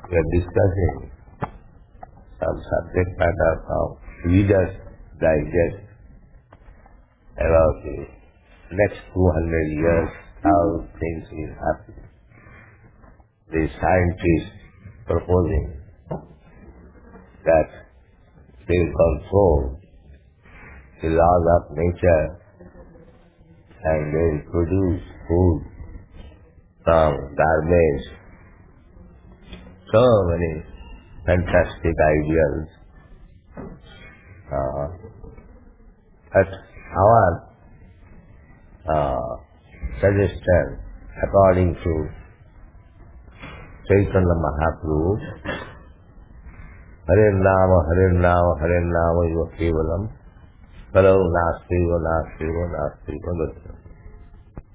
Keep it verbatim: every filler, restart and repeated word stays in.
we are discussing some subject matter of Reader's Digest about the next two hundred years, how things will happen. The scientists proposing that they will control the laws of nature and they will produce food from garbage. So many fantastic ideas. Uh, but our uh, suggestion, according to Chaitanya Mahaprabhu, Hare Nama, Hare Nama, Hare Nama, Eva Kevalam, Karo Nasti, Nasti, Nasti, Nasti.